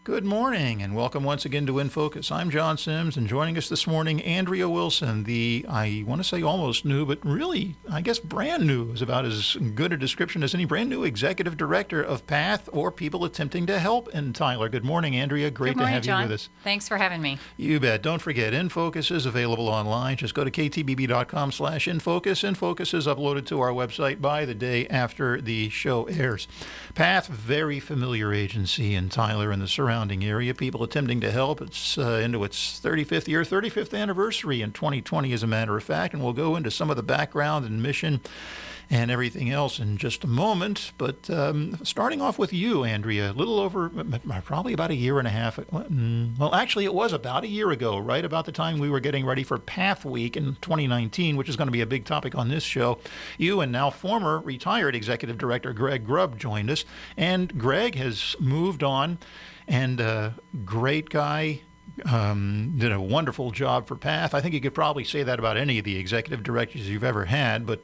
Good morning and welcome once again to In Focus. I'm John Sims, and joining us this morning, Andrea Wilson, I want to say almost new, but really, I guess brand new is about as good a description as any, brand new executive director of PATH, or People Attempting to Help in Tyler. Good morning, Andrea. Great to have you with us. Thanks for having me. You bet. Don't forget, In Focus is available online. Just go to ktbb.com/infocus. In Focus is uploaded to our website by the day after the show airs. PATH, very familiar agency in Tyler and the surrounding area. People Attempting to Help. It's into its 35th anniversary in 2020, as a matter of fact, and we'll go into some of the background and mission and everything else in just a moment. But starting off with you, Andrea, a little over, probably about a year and a half. Well, actually, it was about a year ago, right about the time we were getting ready for PATH Week in 2019, which is going to be a big topic on this show. You and now former retired executive director Greg Grubb joined us, and Greg has moved on, and great guy. Did a wonderful job for PATH. I think you could probably say that about any of the executive directors you've ever had, but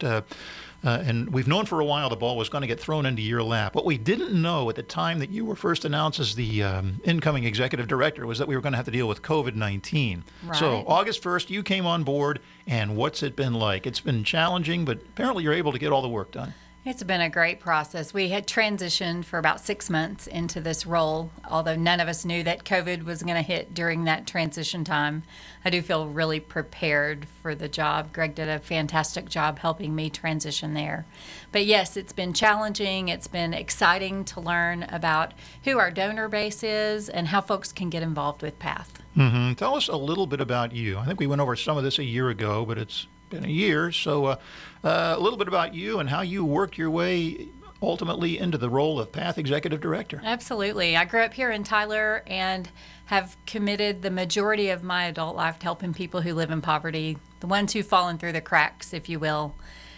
and we've known for a while the ball was going to get thrown into your lap. What we didn't know at the time that you were first announced as the incoming executive director was that we were going to have to deal with COVID-19. Right. So August 1st, you came on board, and what's it been like? It's been challenging, but apparently you're able to get all the work done. It's been a great process. We had transitioned for about 6 months into this role, although none of us knew that COVID was going to hit during that transition time. I do feel really prepared for the job. Greg did a fantastic job helping me transition there. But yes, it's been challenging. It's been exciting to learn about who our donor base is and how folks can get involved with PATH. Mm-hmm. Tell us a little bit about you. I think we went over some of this a year ago, but it's been a year. So a little bit about you and how you worked your way ultimately into the role of PATH Executive Director. Absolutely. I grew up here in Tyler and have committed the majority of my adult life to helping people who live in poverty, the ones who've fallen through the cracks, if you will.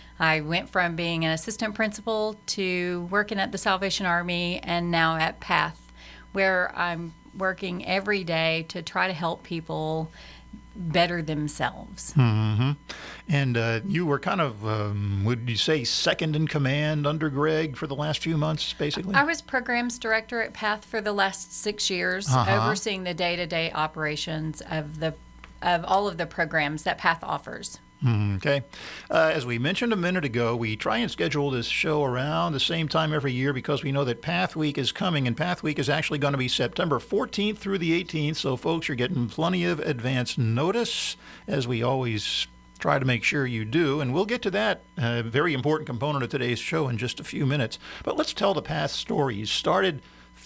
I went from being an assistant principal to working at the Salvation Army and now at PATH, where I'm working every day to try to help people better themselves. Mm-hmm. And you were kind of, would you say, second in command under Greg for the last few months, basically? I was programs director at PATH for the last 6 years, overseeing the day-to-day operations of all of the programs that PATH offers. Okay. As we mentioned a minute ago, we try and schedule this show around the same time every year because we know that PATH Week is coming, and PATH Week is actually going to be September 14th through the 18th, so folks are getting plenty of advance notice, as we always try to make sure you do, and we'll get to that very important component of today's show in just a few minutes. But let's tell the PATH story. You started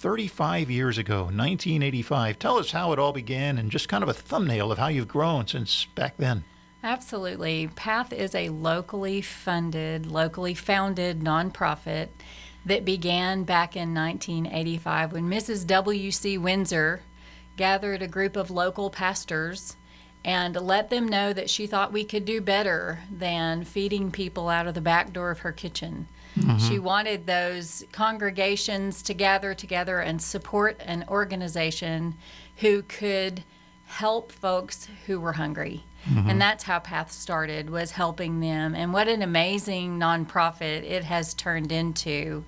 35 years ago, 1985. Tell us how it all began and just kind of a thumbnail of how you've grown since back then. Absolutely. PATH is a locally funded, locally founded nonprofit that began back in 1985 when Mrs. W.C. Windsor gathered a group of local pastors and let them know that she thought we could do better than feeding people out of the back door of her kitchen. Mm-hmm. She wanted those congregations to gather together and support an organization who could help folks who were hungry. Mm-hmm. And that's how PATH started, was helping them. And what an amazing nonprofit it has turned into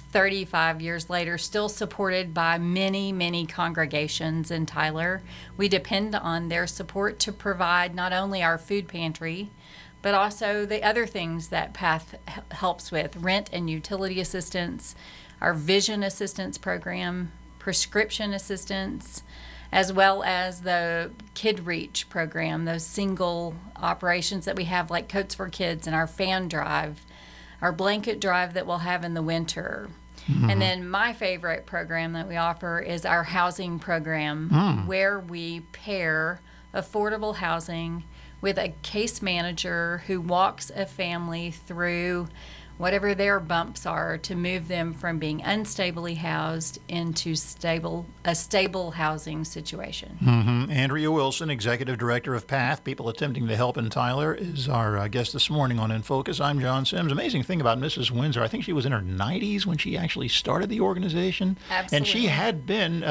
35 years later, still supported by many, many congregations in Tyler. We depend on their support to provide not only our food pantry, but also the other things that PATH helps with, rent and utility assistance, our vision assistance program, prescription assistance, as well as the Kid Reach program, those single operations that we have like Coats for Kids and our fan drive, our blanket drive that we'll have in the winter. Mm-hmm. And then my favorite program that we offer is our housing program, where we pair affordable housing with a case manager who walks a family through whatever their bumps are to move them from being unstably housed into a stable housing situation. Mm-hmm. Andrea Wilson, Executive Director of PATH, People Attempting to Help in Tyler, is our guest this morning on In Focus. I'm John Sims. Amazing thing about Mrs. Windsor, I think she was in her 90s when she actually started the organization. Absolutely. And she had been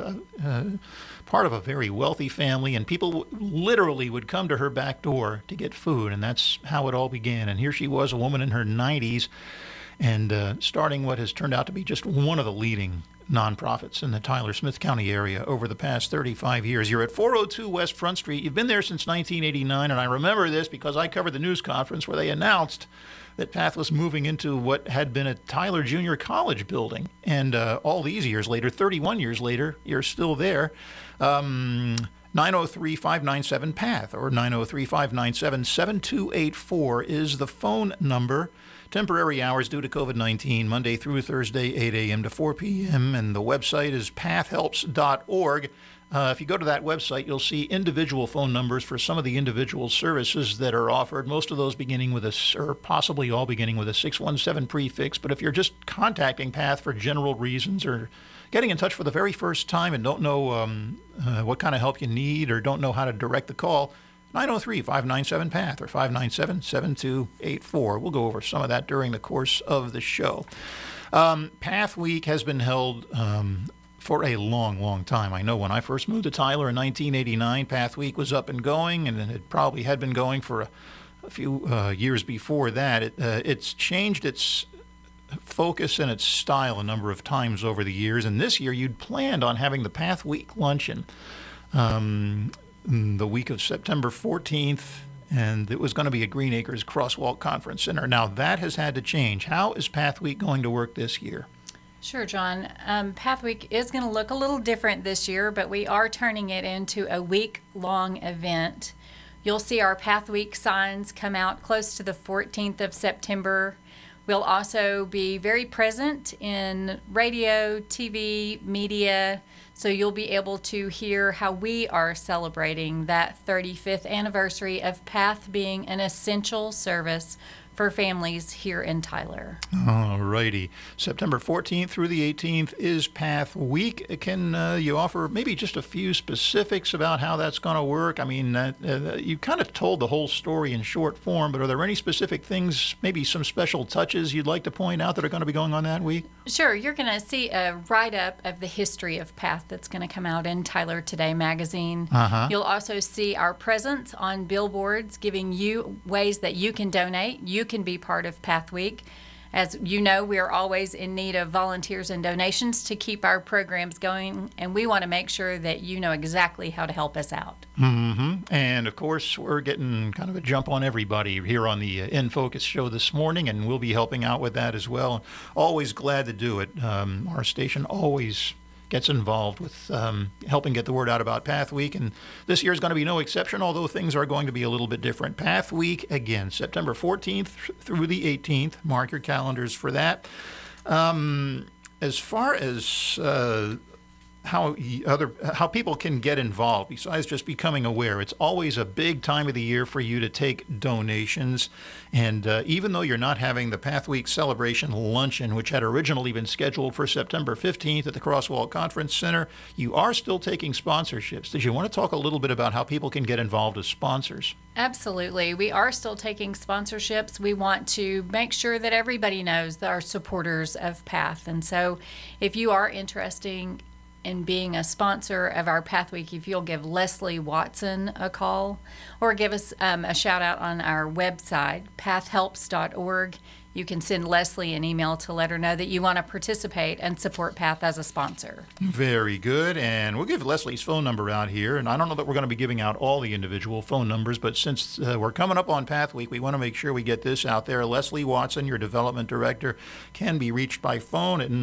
part of a very wealthy family, and people literally would come to her back door to get food, and that's how it all began. And here she was, a woman in her 90s, and starting what has turned out to be just one of the leading nonprofits in the Tyler-Smith County area over the past 35 years. You're at 402 West Front Street. You've been there since 1989, and I remember this because I covered the news conference where they announced that PATH was moving into what had been a Tyler Junior College building. And all these years later, 31 years later, you're still there. 903-597-PATH or 903-597-7284 is the phone number. Temporary hours due to COVID-19, Monday through Thursday, 8 a.m. to 4 p.m., and the website is pathhelps.org. If you go to that website, you'll see individual phone numbers for some of the individual services that are offered, most of those beginning with or possibly all beginning with a 617 prefix. But if you're just contacting PATH for general reasons or getting in touch for the very first time and don't know what kind of help you need or don't know how to direct the call, 903-597-PATH or 597-7284. We'll go over some of that during the course of the show. PATH Week has been held for a long, long time. I know when I first moved to Tyler in 1989, PATH Week was up and going, and it probably had been going for a few years before that. It's changed its focus and its style a number of times over the years, and this year you'd planned on having the PATH Week luncheon the week of September 14th, and it was going to be at Green Acres Crosswalk Conference Center. Now that has had to change. How is PATH Week going to work this year? Sure, John. PATH Week is going to look a little different this year, but we are turning it into a week-long event. You'll see our PATH Week signs come out close to the 14th of September. We'll also be very present in radio, TV, media, so you'll be able to hear how we are celebrating that 35th anniversary of PATH being an essential service for families here in Tyler. All righty. September 14th through the 18th is PATH Week. Can you offer maybe just a few specifics about how that's going to work? I mean, you kind of told the whole story in short form, but are there any specific things, maybe some special touches you'd like to point out that are going to be going on that week? Sure. You're going to see a write-up of the history of PATH that's going to come out in Tyler Today magazine. You'll also see our presence on billboards giving you ways that you can donate. You can be part of PATH Week. As you know, we are always in need of volunteers and donations to keep our programs going, and we want to make sure that you know exactly how to help us out. And of course, we're getting kind of a jump on everybody here on the In Focus show this morning, and we'll be helping out with that as well. Always glad to do it. Our station always gets involved with helping get the word out about PATH Week, and this year is going to be no exception, although things are going to be a little bit different. PATH Week, again, September 14th through the 18th. Mark your calendars for that. As far as how people can get involved, besides just becoming aware, it's always a big time of the year for you to take donations. And even though you're not having the PATH Week celebration luncheon, which had originally been scheduled for September 15th at the Crosswalk Conference Center, you are still taking sponsorships. Did you want to talk a little bit about how people can get involved as sponsors? Absolutely. We are still taking sponsorships. We want to make sure that everybody knows that our supporters of PATH. And so if you are interested in being a sponsor of our PATH Week, if you'll give Leslie Watson a call or give us a shout out on our website, pathhelps.org. You can send Leslie an email to let her know that you want to participate and support PATH as a sponsor. Very good. And we'll give Leslie's phone number out here. And I don't know that we're going to be giving out all the individual phone numbers, but since we're coming up on PATH Week, we want to make sure we get this out there. Leslie Watson, your development director, can be reached by phone at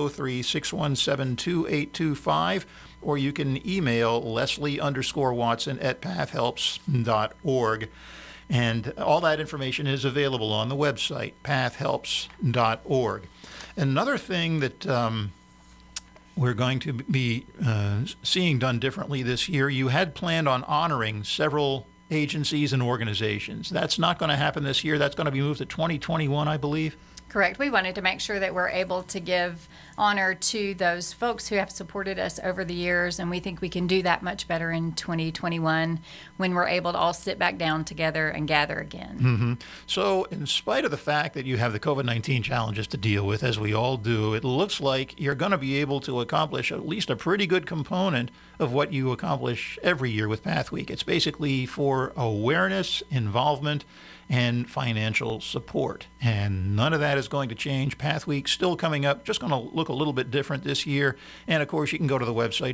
903-617-2825, or you can email Leslie_Watson at pathhelps.org. And all that information is available on the website, pathhelps.org. Another thing that we're going to be seeing done differently this year, you had planned on honoring several agencies and organizations. That's not going to happen this year. That's going to be moved to 2021, I believe. Correct. We wanted to make sure that we're able to give honor to those folks who have supported us over the years, and we think we can do that much better in 2021 when we're able to all sit back down together and gather again. So, in spite of the fact that you have the COVID-19 challenges to deal with, as we all do, it looks like you're going to be able to accomplish at least a pretty good component of what you accomplish every year with Path Week. It's basically for awareness, involvement, and financial support. And none of that is going to change. Path Week still coming up, just going to look a little bit different this year. And of course, you can go to the website,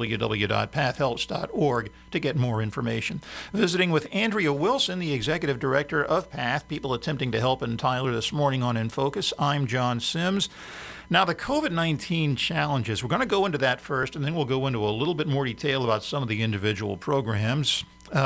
www.pathhelps.org, to get more information. Visiting with Andrea Wilson, the Executive Director of Path, People Attempting to Help in Tyler, this morning on In Focus. I'm John Sims. Now, the COVID-19 challenges, we're going to go into that first, and then we'll go into a little bit more detail about some of the individual programs.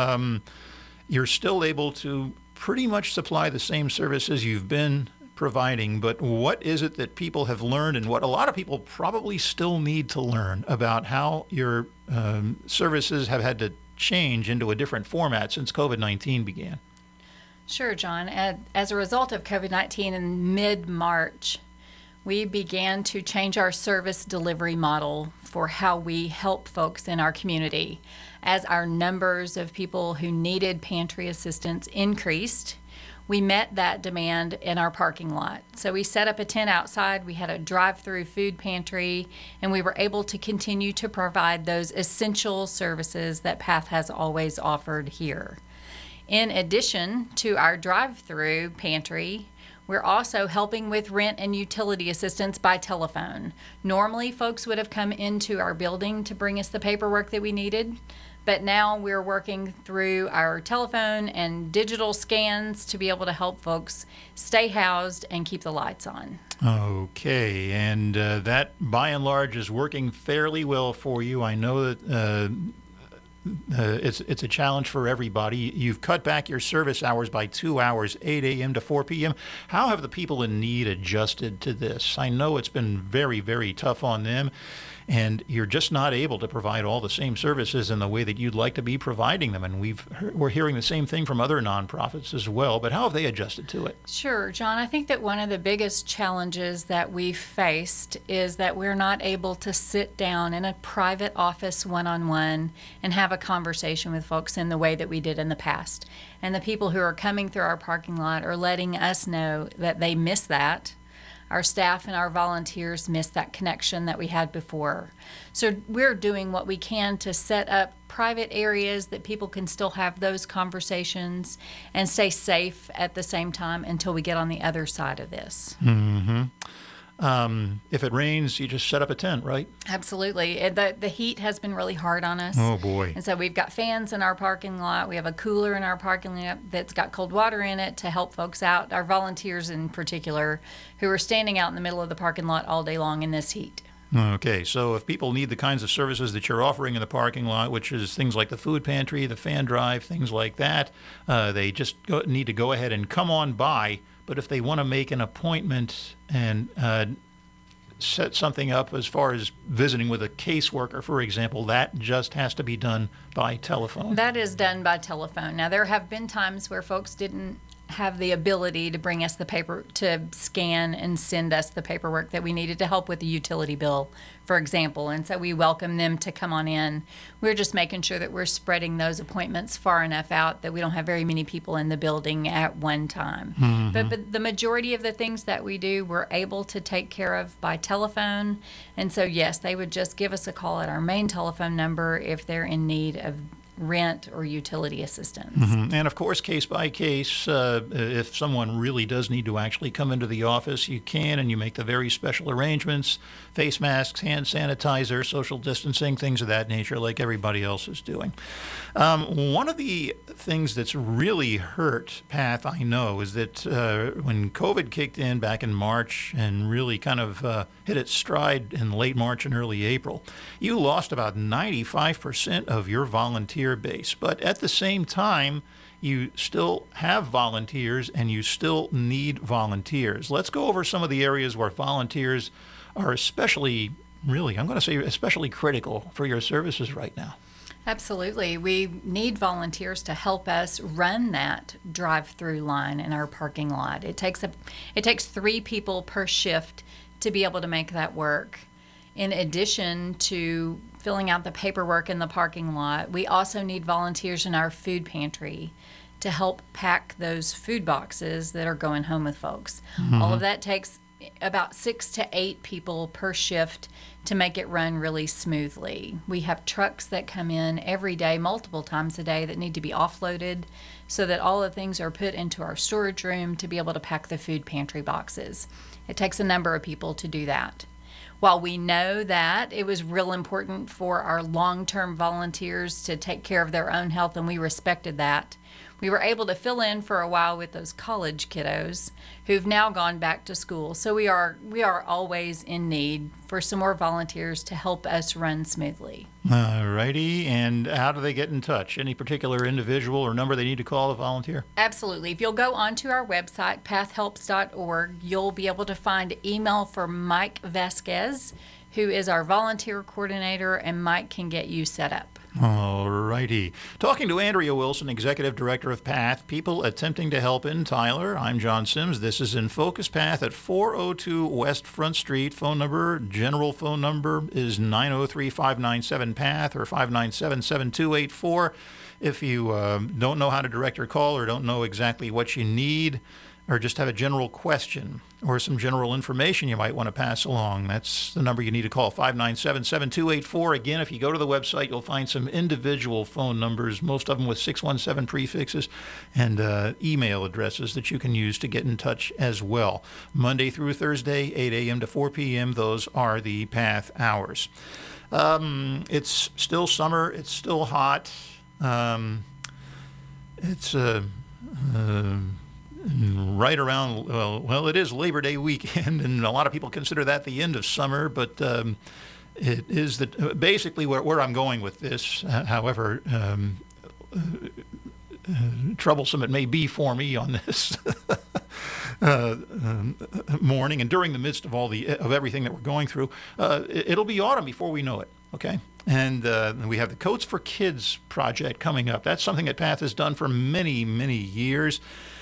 You're still able to pretty much supply the same services you've been providing, but what is it that people have learned and what a lot of people probably still need to learn about how your services have had to change into a different format since COVID-19 began? Sure, John. As a result of COVID-19 in mid-March, we began to change our service delivery model for how we help folks in our community. As our numbers of people who needed pantry assistance increased, we met that demand in our parking lot. So we set up a tent outside, we had a drive-through food pantry, and we were able to continue to provide those essential services that Path has always offered here. In addition to our drive-through pantry, we're also helping with rent and utility assistance by telephone. Normally, folks would have come into our building to bring us the paperwork that we needed, but now we're working through our telephone and digital scans to be able to help folks stay housed and keep the lights on. Okay, and that by and large is working fairly well for you. I know that it's a challenge for everybody. You've cut back your service hours by 2 hours, 8 a.m. to 4 p.m. How have the people in need adjusted to this? I know it's been very, very tough on them, and you're just not able to provide all the same services in the way that you'd like to be providing them. And we're hearing the same thing from other nonprofits as well. But how have they adjusted to it? Sure, John. I think that one of the biggest challenges that we've faced is that we're not able to sit down in a private office one-on-one and have a conversation with folks in the way that we did in the past. And the people who are coming through our parking lot are letting us know that they miss that. Our staff and our volunteers miss that connection that we had before. So we're doing what we can to set up private areas that people can still have those conversations and stay safe at the same time until we get on the other side of this. Mm-hmm. If it rains, you just set up a tent, right? Absolutely. The heat has been really hard on us. Oh, boy. And so we've got fans in our parking lot. We have a cooler in our parking lot that's got cold water in it to help folks out, our volunteers in particular, who are standing out in the middle of the parking lot all day long in this heat. Okay, so if people need the kinds of services that you're offering in the parking lot, which is things like the food pantry, the fan drive, things like that, they just need to go ahead and come on by. But if they want to make an appointment and set something up as far as visiting with a caseworker, for example, that just has to be done by telephone. That is done by telephone. Now, there have been times where folks didn't have the ability to bring us the paper, to scan and send us the paperwork that we needed to help with the utility bill, for example. And so we welcome them to come on in. We're just making sure that we're spreading those appointments far enough out that we don't have very many people in the building at one time. Mm-hmm. But the majority of the things that we do, we're able to take care of by telephone. And so, yes, they would just give us a call at our main telephone number if they're in need of rent or utility assistance. Mm-hmm. And of course, case by case, if someone really does need to actually come into the office, you can, and you make the very special arrangements, face masks, hand sanitizer, social distancing, things of that nature, like everybody else is doing. One of the things that's really hurt Path, I know, is that when COVID kicked in back in March and really kind of hit its stride in late March and early April, you lost about 95% of your volunteer base. But at the same time, you still have volunteers and you still need volunteers. Let's go over some of the areas where volunteers are especially, really, I'm going to say especially critical for your services right now. Absolutely. We need volunteers to help us run that drive-through line in our parking lot. It takes 3 people per shift to be able to make that work. In addition to filling out the paperwork in the parking lot, we also need volunteers in our food pantry to help pack those food boxes that are going home with folks. All of that takes about 6 to 8 people per shift to make it run really smoothly. We have trucks that come in every day, multiple times a day, that need to be offloaded so that all the things are put into our storage room to be able to pack the food pantry boxes. It takes a number of people to do that. While we know that it was real important for our long-term volunteers to take care of their own health, and we respected that, we were able to fill in for a while with those college kiddos who've now gone back to school. So we are always in need for some more volunteers to help us run smoothly. All righty. And how do they get in touch? Any particular individual or number they need to call to volunteer? Absolutely. If you'll go onto our website, pathhelps.org, you'll be able to find email for Mike Vasquez, who is our volunteer coordinator, and Mike can get you set up. All righty. Talking to Andrea Wilson, Executive Director of PATH, People Attempting to Help in Tyler. I'm John Sims. This is In Focus. PATH at 402 West Front Street. General phone number is 903-597-PATH or 597-7284. If you don't know how to direct your call or don't know exactly what you need, or just have a general question or some general information you might want to pass along, that's the number you need to call, 597-7284. Again, if you go to the website, you'll find some individual phone numbers, most of them with 617 prefixes, and email addresses that you can use to get in touch as well. Monday through Thursday, 8 a.m. to 4 p.m., those are the PATH hours. It's still summer. It's still hot. It's right around, well, it is Labor Day weekend, and a lot of people consider that the end of summer, but it is basically where I'm going with this, however troublesome it may be for me on this morning and during the midst of everything that we're going through. It'll be autumn before we know it, okay? And we have the Coats for Kids project coming up. That's something that PATH has done for many, many years.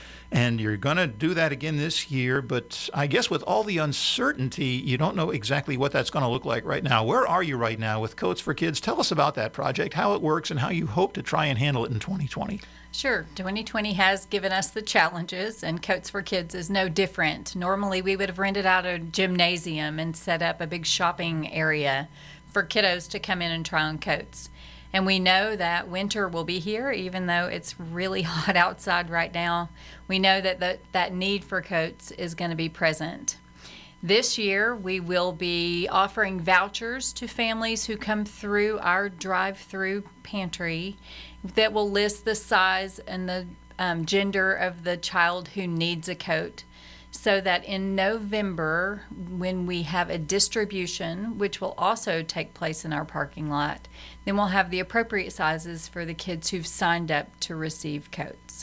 And you're going to do that again this year, but I guess with all the uncertainty, you don't know exactly what that's going to look like right now. Where are you right now with Coats for Kids? Tell us about that project, how it works, and how you hope to try and handle it in 2020. Sure. 2020 has given us the challenges, and Coats for Kids is no different. Normally, we would have rented out a gymnasium and set up a big shopping area for kiddos to come in and try on coats. And we know that winter will be here, even though it's really hot outside right now. We know that need for coats is going to be present. This year, we will be offering vouchers to families who come through our drive-through pantry that will list the size and the gender of the child who needs a coat, so that in November, when we have a distribution, which will also take place in our parking lot, then we'll have the appropriate sizes for the kids who've signed up to receive coats.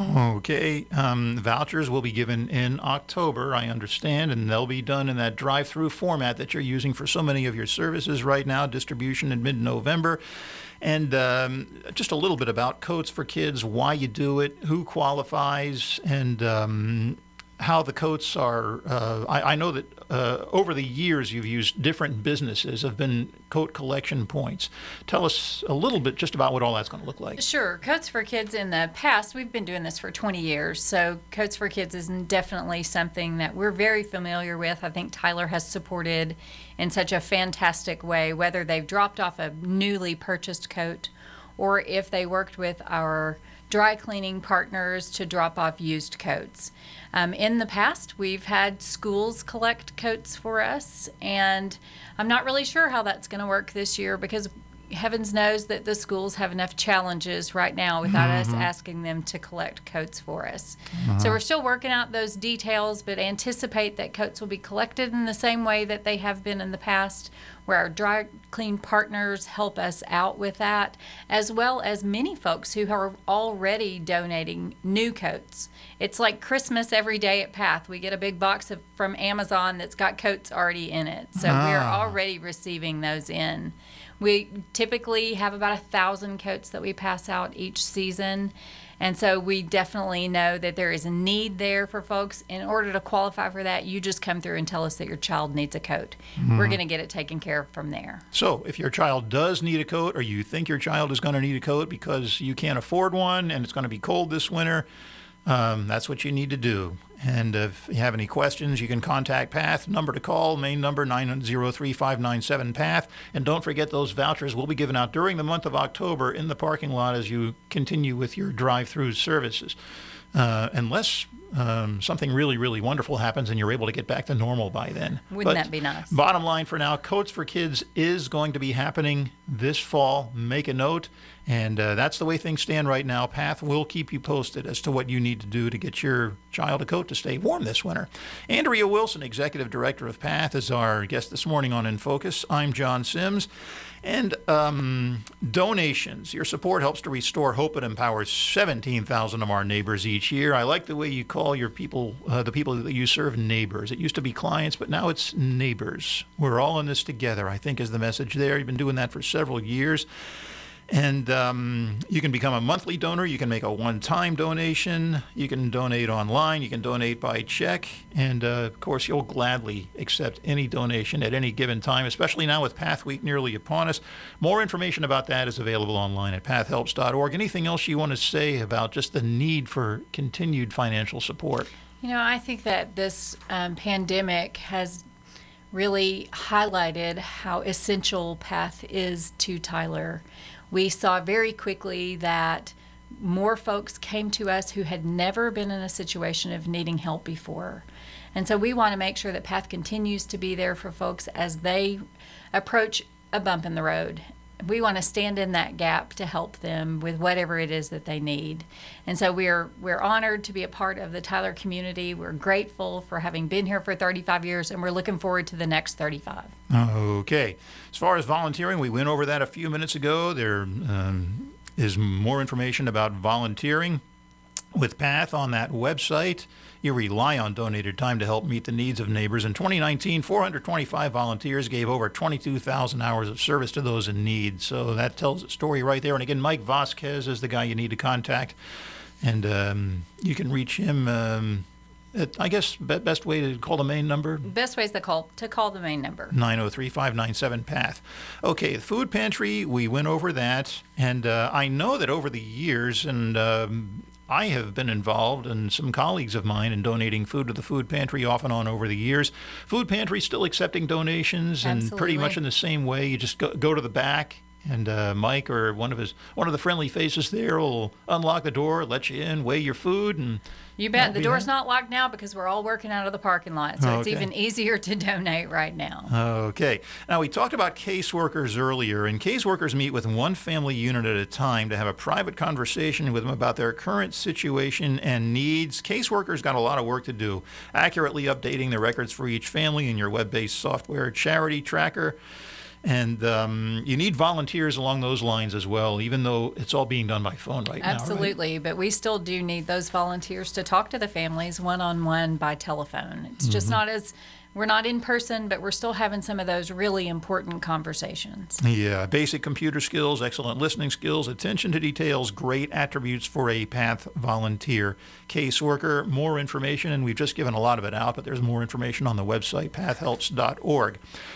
Okay. Vouchers will be given in October, I understand, and they'll be done in that drive-through format that you're using for so many of your services right now, distribution in mid-November. And just a little bit about Coats for Kids, why you do it, who qualifies, and how the coats are. I know that over the years you've used different businesses have been coat collection points. Tell us a little bit just about what all that's going to look like. Sure. Coats for Kids in the past, we've been doing this for 20 years, so Coats for Kids is definitely something that we're very familiar with. I think Tyler has supported in such a fantastic way, whether they've dropped off a newly purchased coat or if they worked with our dry cleaning partners to drop off used coats. In the past, we've had schools collect coats for us, and I'm not really sure how that's going to work this year because heavens knows that the schools have enough challenges right now without us asking them to collect coats for us. So we're still working out those details, but anticipate that coats will be collected in the same way that they have been in the past, where our dry clean partners help us out with that, as well as many folks who are already donating new coats. It's like Christmas every day at PATH. We get a big box from Amazon that's got coats already in it. So we're already receiving those in. We typically have about 1,000 coats that we pass out each season, And so we definitely know that there is a need there for folks. In order to qualify for that, you just come through and tell us that your child needs a coat. We're going to get it taken care of from there. So if your child does need a coat, or you think your child is going to need a coat because you can't afford one and it's going to be cold this winter, that's what you need to do. And if you have any questions, you can contact PATH. Number to call, main number 903-597-PATH. And don't forget, those vouchers will be given out during the month of October in the parking lot as you continue with your drive-through services. Unless something really, really wonderful happens and you're able to get back to normal by then. Wouldn't that be nice? Bottom line for now, Coats for Kids is going to be happening this fall. Make a note. And that's the way things stand right now. PATH will keep you posted as to what you need to do to get your child a coat to stay warm this winter. Andrea Wilson, Executive Director of PATH, is our guest this morning on In Focus. I'm John Sims. And donations. Your support helps to restore hope and empowers 17,000 of our neighbors each year. I like the way you call your people, the people that you serve, neighbors. It used to be clients, but now it's neighbors. We're all in this together, I think, is the message there. You've been doing that for several years. And you can become a monthly donor. You can make a one-time donation. You can donate online. You can donate by check. And, of course, you'll gladly accept any donation at any given time, especially now with PATH Week nearly upon us. More information about that is available online at pathhelps.org. Anything else you want to say about just the need for continued financial support? You know, I think that this pandemic has really highlighted how essential PATH is to Tyler. We saw very quickly that more folks came to us who had never been in a situation of needing help before. And so we want to make sure that PATH continues to be there for folks as they approach a bump in the road. We want to stand in that gap to help them with whatever it is that they need. And so we're honored to be a part of the Tyler community. We're grateful for having been here for 35 years, and we're looking forward to the next 35. Okay. As far as volunteering, we went over that a few minutes ago. There is more information about volunteering with PATH on that website. You rely on donated time to help meet the needs of neighbors. In 2019, 425 volunteers gave over 22,000 hours of service to those in need. So that tells the story right there. And again, Mike Vasquez is the guy you need to contact. And you can reach him I guess best way to call the main number? Best way is to call the main number. 903-597-PATH. Okay, the food pantry, we went over that. And I know that over the years, and I have been involved, and some colleagues of mine, in donating food to the food pantry off and on over the years. Food pantry still accepting donations. Absolutely. And pretty much in the same way. You just go to the back, and Mike or one of the friendly faces there will unlock the door, let you in, weigh your food, and you bet. The door's not locked now because we're all working out of the parking lot, so it's Okay. even easier to donate right now. Okay. Now, we talked about caseworkers earlier, and caseworkers meet with one family unit at a time to have a private conversation with them about their current situation and needs. Caseworkers got a lot of work to do, accurately updating the records for each family in your web-based software charity tracker. And you need volunteers along those lines as well, even though it's all being done by phone right now. Absolutely, Right? but we still do need those volunteers to talk to the families one-on-one by telephone. It's just not as, we're not in person, but we're still having some of those really important conversations. Yeah, basic computer skills, excellent listening skills, attention to details, great attributes for a PATH volunteer caseworker. More information, and we've just given a lot of it out, but there's more information on the website, pathhelps.org.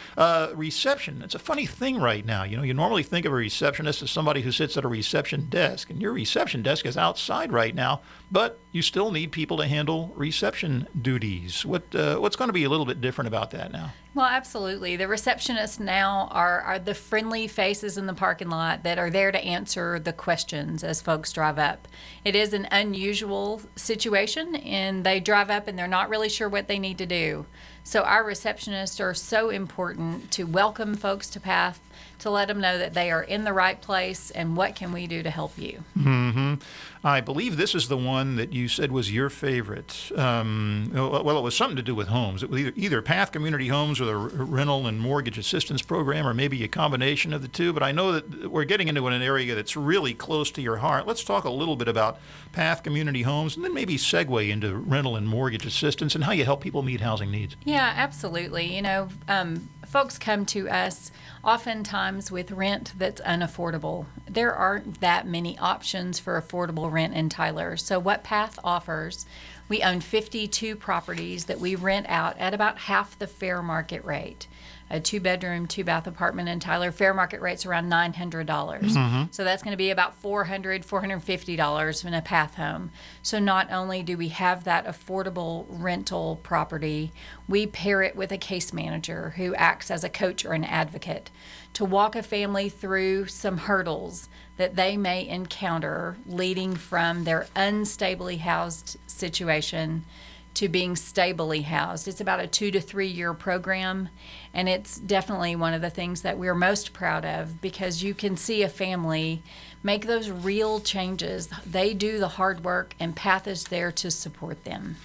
Reception, it's a funny thing right now. You know, you normally think of a receptionist as somebody who sits at a reception desk, and your reception desk is outside right now, but you still need people to handle reception duties. What's going to be a little bit different about that now? Well, absolutely. The receptionists now are the friendly faces in the parking lot that are there to answer the questions as folks drive up. It is an unusual situation, and they drive up and they're not really sure what they need to do. So our receptionists are so important to welcome folks to PATH, to let them know that they are in the right place and what can we do to help you. Mm-hmm. I believe this is the one that you said was your favorite. Well, it was something to do with homes. It was either PATH Community Homes or the Rental and Mortgage Assistance Program, or maybe a combination of the two. But I know that we're getting into an area that's really close to your heart. Let's talk a little bit about PATH Community Homes, and then maybe segue into rental and mortgage assistance and how you help people meet housing needs. Yeah, absolutely. You know, folks come to us oftentimes with rent that's unaffordable. There aren't that many options for affordable rent in Tyler. So what Path offers, we own 52 properties that we rent out at about half the fair market rate. A 2-bedroom, 2-bath apartment in Tyler, fair market rate's around $900. So that's going to be about $400, $450 in a Path home. So not only do we have that affordable rental property, we pair it with a case manager who acts as a coach or an advocate to walk a family through some hurdles that they may encounter leading from their unstably housed situation to being stably housed. It's about a 2 to 3 year program, and it's definitely one of the things that we're most proud of because you can see a family make those real changes. They do the hard work, and Path is there to support them.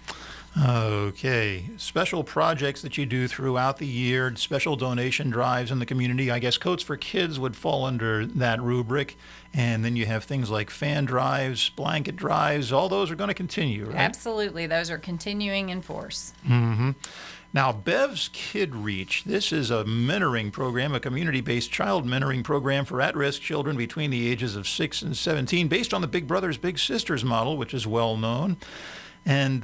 Okay. Special projects that you do throughout the year, special donation drives in the community. I guess Coats for Kids would fall under that rubric. And then you have things like fan drives, blanket drives. All those are going to continue, right? Absolutely. Those are continuing in force. Now, Bev's Kid Reach, this is a mentoring program, a community-based child mentoring program for at-risk children between the ages of 6 and 17, based on the Big Brothers Big Sisters model, which is well known. And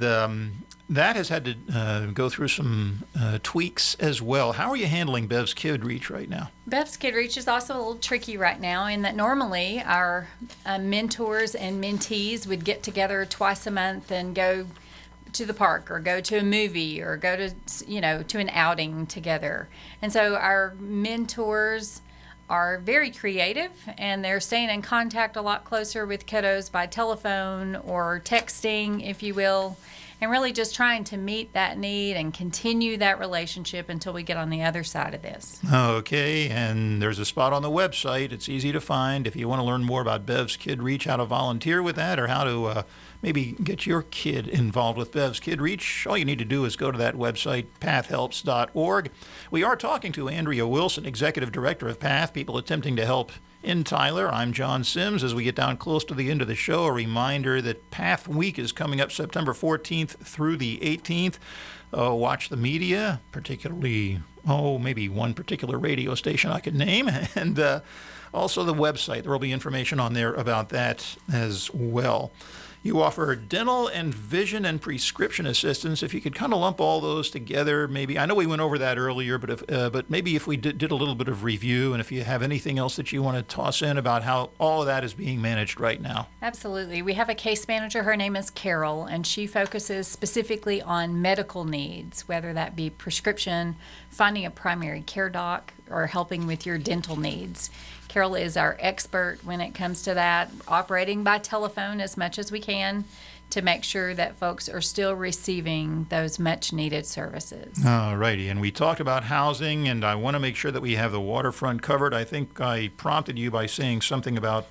that has had to go through some tweaks as well. How are you handling Bev's Kid Reach right now? Bev's Kid Reach is also a little tricky right now in that normally our mentors and mentees would get together twice a month and go to the park or go to a movie or go to, to an outing together. And so our mentors are very creative, and they're staying in contact a lot closer with kiddos by telephone or texting, if you will, and really just trying to meet that need and continue that relationship until we get on the other side of this. Okay, and there's a spot on the website. It's easy to find if you want to learn more about Bev's Kid Reach, how to volunteer with that, or how to maybe get your kid involved with Bev's Kid Reach. All you need to do is go to that website, pathhelps.org. We are talking to Andrea Wilson, Executive Director of Path, people attempting to help in Tyler. I'm John Sims. As we get down close to the end of the show, a reminder that Path Week is coming up September 14th through the 18th. Watch the media, particularly, maybe one particular radio station I could name, and also the website. There will be information on there about that as well. You offer dental and vision and prescription assistance. If you could kind of lump all those together, maybe. I know we went over that earlier, but maybe if we did a little bit of review, and if you have anything else that you want to toss in about how all of that is being managed right now. Absolutely. We have a case manager. Her name is Carol, and she focuses specifically on medical needs, whether that be prescription, finding a primary care doc, or helping with your dental needs. Carol is our expert when it comes to that, operating by telephone as much as we can to make sure that folks are still receiving those much needed services. All righty. And we talked about housing, and I want to make sure that we have the waterfront covered. I think I prompted you by saying something about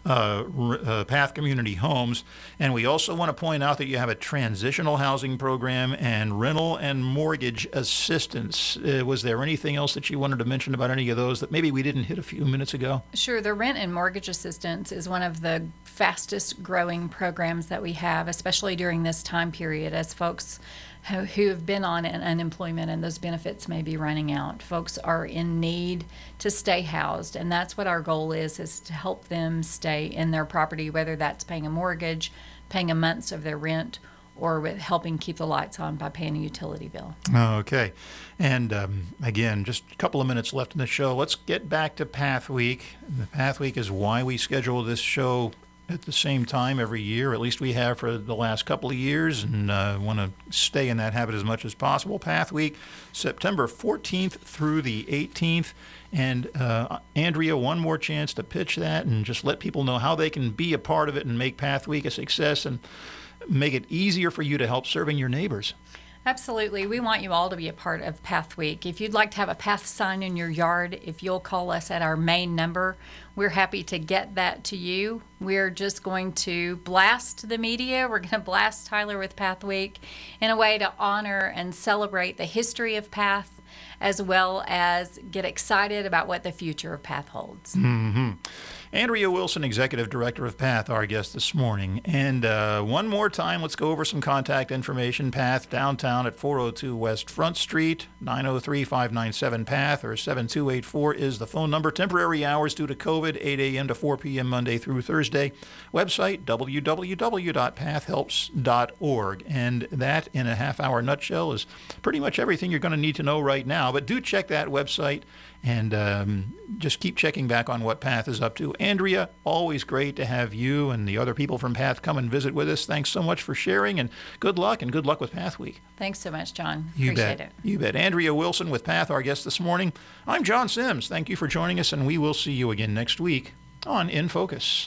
Path Community Homes. And we also want to point out that you have a transitional housing program and rental and mortgage assistance. Was there anything else that you wanted to mention about any of those that maybe we didn't hit a few minutes ago? Sure. The rent and mortgage assistance is one of the fastest growing programs that we have, especially during this time period as folks who have been on unemployment and those benefits may be running out. Folks are in need to stay housed, and that's what our goal is to help them stay in their property, whether that's paying a mortgage, paying a month of their rent, or with helping keep the lights on by paying a utility bill. Okay. And again, just a couple of minutes left in the show. Let's get back to Path Week. The Path Week is why we schedule this show at the same time every year. At least we have for the last couple of years, and want to stay in that habit as much as possible. Path Week, September 14th through the 18th. And Andrea, one more chance to pitch that and just let people know how they can be a part of it and make Path Week a success and make it easier for you to help serving your neighbors. Absolutely. We want you all to be a part of Path Week. If you'd like to have a Path sign in your yard, if you'll call us at our main number, we're happy to get that to you. We're just going to blast the media. We're going to blast Tyler with Path Week in a way to honor and celebrate the history of Path, as well as get excited about what the future of Path holds. Mm-hmm. Andrea Wilson, Executive Director of PATH, our guest this morning. And one more time, let's go over some contact information. PATH downtown at 402 West Front Street, 903-597-PATH, or 7284 is the phone number. Temporary hours due to COVID, 8 a.m. to 4 p.m. Monday through Thursday. Website, www.pathhelps.org. And that, in a half-hour nutshell, is pretty much everything you're going to need to know right now. But do check that website and just keep checking back on what PATH is up to. Andrea, always great to have you and the other people from PATH come and visit with us. Thanks so much for sharing, and good luck with PATH Week. Thanks so much, John. You Appreciate bet. it. You bet. Andrea Wilson with PATH, our guest this morning. I'm John Sims. Thank you for joining us, and we will see you again next week on In Focus.